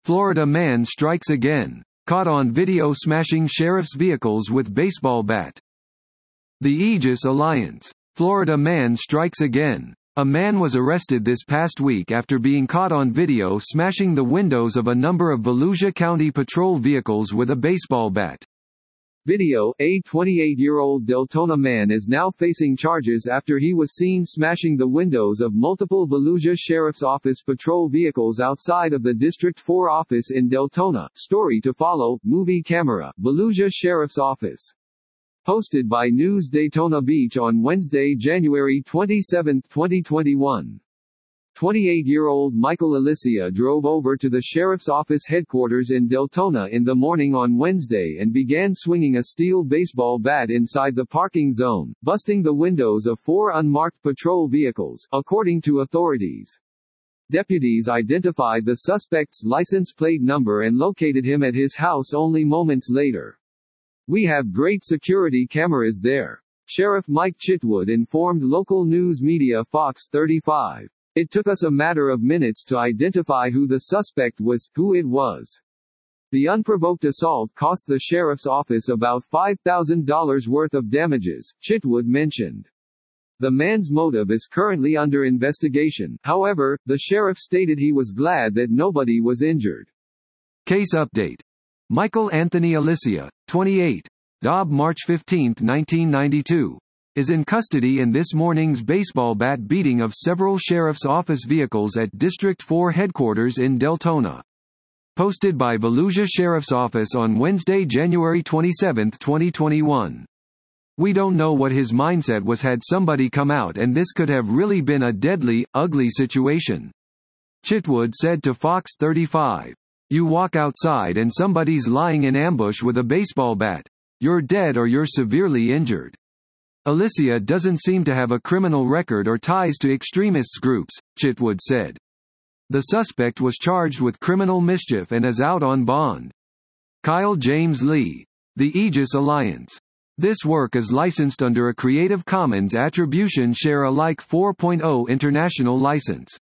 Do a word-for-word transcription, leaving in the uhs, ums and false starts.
Florida man strikes again. Caught on video smashing sheriff's vehicles with baseball bat. The Aegis Alliance. Florida man strikes again. A man was arrested this past week after being caught on video smashing the windows of a number of Volusia County patrol vehicles with a baseball bat. Video: a twenty-eight-year-old Deltona man is now facing charges after he was seen smashing the windows of multiple Volusia Sheriff's Office patrol vehicles outside of the District four office in Deltona. Story to follow, movie camera, Volusia Sheriff's Office. Posted by News Daytona Beach on Wednesday, January twenty-seventh, twenty twenty-one. twenty-eight-year-old Michael Alicia drove over to the sheriff's office headquarters in Deltona in the morning on Wednesday and began swinging a steel baseball bat inside the parking zone, busting the windows of four unmarked patrol vehicles, according to authorities. Deputies identified the suspect's license plate number and located him at his house only moments later. "We have great security cameras there," Sheriff Mike Chitwood informed local news media Fox thirty-five. "It took us a matter of minutes to identify who the suspect was, who it was. The unprovoked assault cost the sheriff's office about five thousand dollars worth of damages," Chitwood mentioned. The man's motive is currently under investigation. However, the sheriff stated he was glad that nobody was injured. Case update. Michael Anthony Alicia, twenty-eight, died March fifteenth, nineteen ninety-two. Is in custody in this morning's baseball bat beating of several sheriff's office vehicles at District four headquarters in Deltona. Posted by Volusia Sheriff's Office on Wednesday, January twenty-seventh, twenty twenty-one. "We don't know what his mindset was had somebody come out and this could have really been a deadly, ugly situation," Chitwood said to Fox thirty-five. "You walk outside and somebody's lying in ambush with a baseball bat. You're dead or you're severely injured." Alicia doesn't seem to have a criminal record or ties to extremists groups, Chitwood said. The suspect was charged with criminal mischief and is out on bond. Kyle James Lee. The Aegis Alliance. This work is licensed under a Creative Commons Attribution Share Alike four point oh international license.